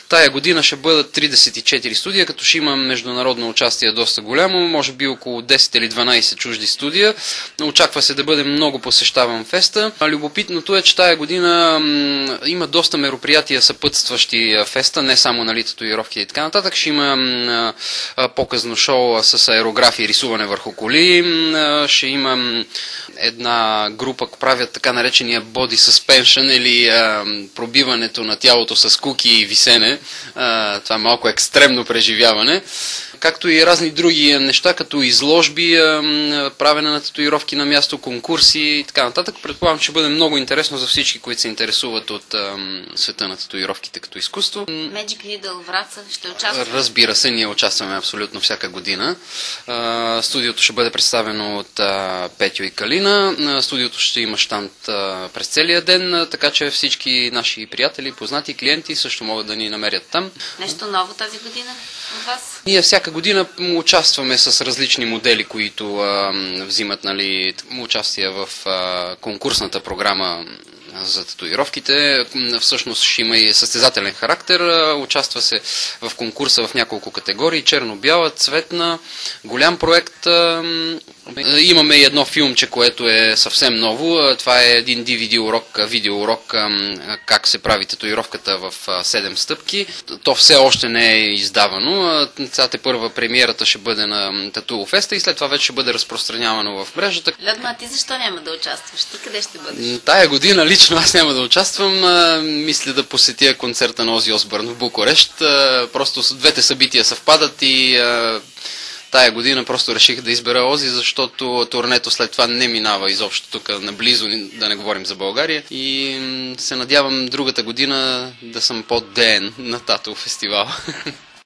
Тая година ще бъдат 34 студия, като ще има международно участие доста голямо, може би около 10 или 12 чужди студия. Очаква се да бъде много посещаван феста. Любопитното е, че тая година има доста мероприятия съпътстващи феста, не само нали, татуировки и така нататък. Ще има показно шоу с аерографи и рисуване върху коли. Ще има една група, правят така наречения body suspension или пробиването на тялото с куки и висене. Това е малко екстремно преживяване. Както и разни други неща, като изложби, правене на татуировки на място, конкурси и така нататък. Предполагам, че ще бъде много интересно за всички, които се интересуват от света на татуировките като изкуство. Magic Needle Враца ще участва? Разбира се, ние участваме абсолютно всяка година. Студиото ще бъде представено от Петю и Калина. Студиото ще има щанд през целия ден, така че всички наши приятели, познати, клиенти също могат да ни намерят там. Нещо ново тази година от вас? Ние всяка година участваме с различни модели, които взимат нали, участие в конкурсната програма за татуировките. Всъщност ще има и състезателен характер. Участва се в конкурса в няколко категории. Черно-бяла, цветна, голям проект. Имаме и едно филмче, което е съвсем ново. Това е един DVD урок, видеоурок как се прави татуировката в 7 стъпки. То все още не е издавано. Цялата първа премиерата ще бъде на Тату Феста и след това вече ще бъде разпространявано в мрежата. Людмила, ти защо няма да участваш? Ти къде ще бъдеш? Тая година лично аз няма да участвам. Мисля да посетя концерта на Ози Осбърн в Букурещ. Просто двете събития съвпадат и тая година просто реших да избера Ози, защото турнето след това не минава изобщо тук наблизо, да не говорим за България. И се надявам другата година да съм по-ден на Тату фестивал.